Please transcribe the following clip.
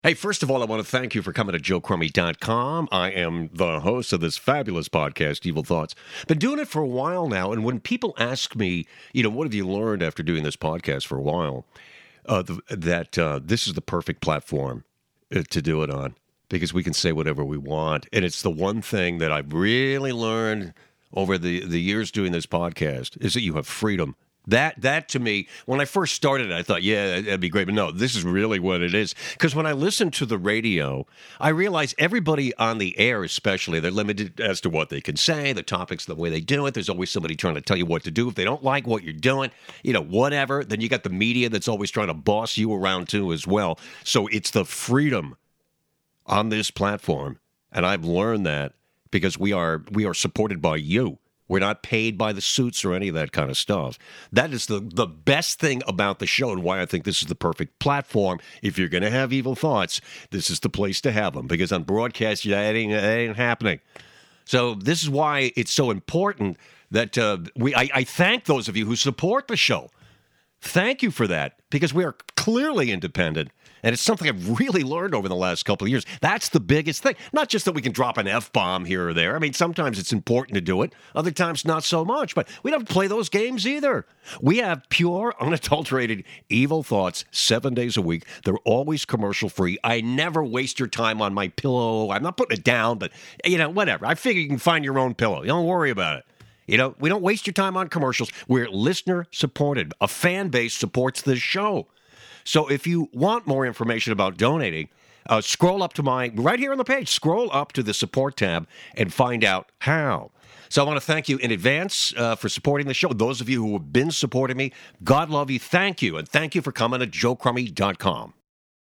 Hey, first of all, I want to thank you for coming to joecrummy.com. I am the host of this fabulous podcast, Evil Thoughts. Been doing it for a while now, and when people ask me, what have you learned after doing this podcast for a while, that this is the perfect platform to do it on, because we can say whatever we want. And it's the one thing that I've really learned over the years doing this podcast is that you have freedom. That to me, when I first started, I thought, yeah, that'd be great. But no, this is really what it is. Because when I listen to the radio, I realize everybody on the air, especially, they're limited as to what they can say, the topics, the way they do it. There's always somebody trying to tell you what to do. If they don't like what you're doing, whatever, then you got the media that's always trying to boss you around too as well. So it's the freedom on this platform. And I've learned that because we are supported by you. We're not paid by the suits or any of that kind of stuff. That is the best thing about the show and why I think this is the perfect platform. If you're going to have evil thoughts, this is the place to have them. Because on broadcast, that ain't happening. So this is why it's so important that I thank those of you who support the show. Thank you for that, because we are clearly independent. And it's something I've really learned over the last couple of years. That's the biggest thing. Not just that we can drop an F-bomb here or there. I mean, sometimes it's important to do it. Other times, not so much. But we don't play those games either. We have pure, unadulterated evil thoughts 7 days a week. They're always commercial-free. I never waste your time on my pillow. I'm not putting it down, but, whatever. I figure you can find your own pillow. Don't worry about it. We don't waste your time on commercials. We're listener-supported. A fan base supports this show. So if you want more information about donating, scroll up to right here on the page, scroll up to the support tab and find out how. So I want to thank you in advance for supporting the show. Those of you who have been supporting me, God love you. Thank you. And thank you for coming to joecrummy.com.